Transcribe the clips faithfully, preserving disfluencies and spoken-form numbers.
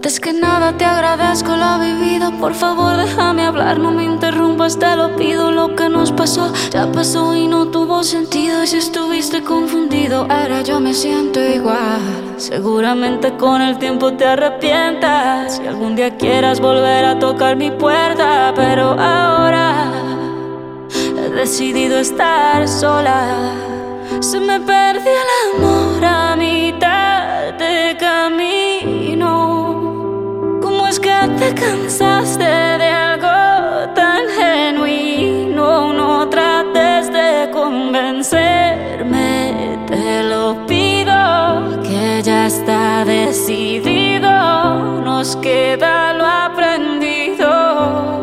Antes que nada te agradezco lo vivido. Por favor déjame hablar, no me interrumpas, te lo pido. Lo que nos pasó ya pasó y no tuvo sentido. Y si estuviste confundido, ahora yo me siento igual. Seguramente con el tiempo te arrepientas si algún día quieras volver a tocar mi puerta. Pero ahora he decidido estar sola. Se me perdió el amor a mitad de camino. ¿Cómo es que te cansaste de algo tan genuino? No trates de convencerme, te lo pido, que ya está decidido. Nos queda lo aprendido.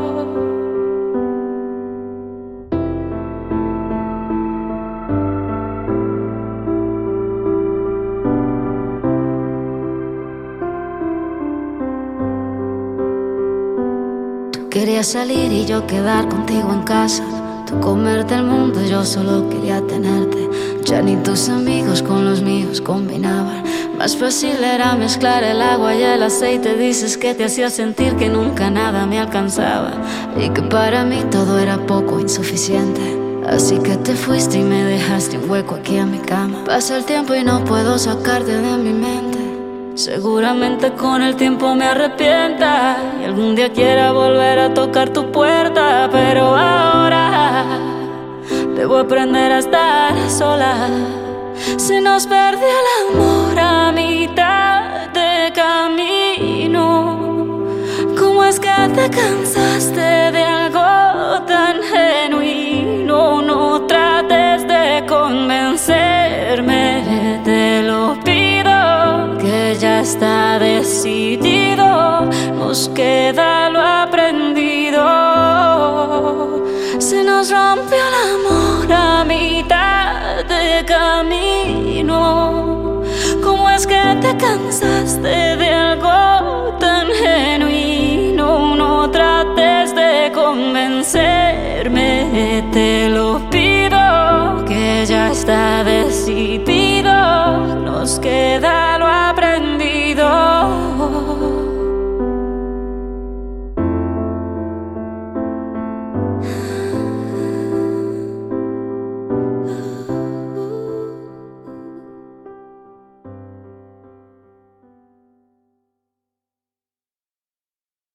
Quería salir y yo quedar contigo en casa. Tú comerte el mundo, yo solo quería tenerte. Ya ni tus amigos con los míos combinaban. Más fácil era mezclar el agua y el aceite. Dices que te hacía sentir que nunca nada me alcanzaba y que para mí todo era poco insuficiente. Así que te fuiste y me dejaste un hueco aquí en mi cama. Pasa el tiempo y no puedo sacarte de mi mente. Seguramente con el tiempo me arrepienta y algún día quiera volver a tocar tu puerta. Pero ahora debo aprender a estar sola. Se nos perdió el amor a mitad de camino. ¿Cómo es que te cansaste de algo tan genuino? No trates de convencerme, te lo pido, que ya está decidido. Nos queda lo aprendido. Se nos rompió el amor a mitad de camino. ¿Cómo es que te cansaste de algo tan genuino? No trates de convencerme, te lo pido, que ya está decidido.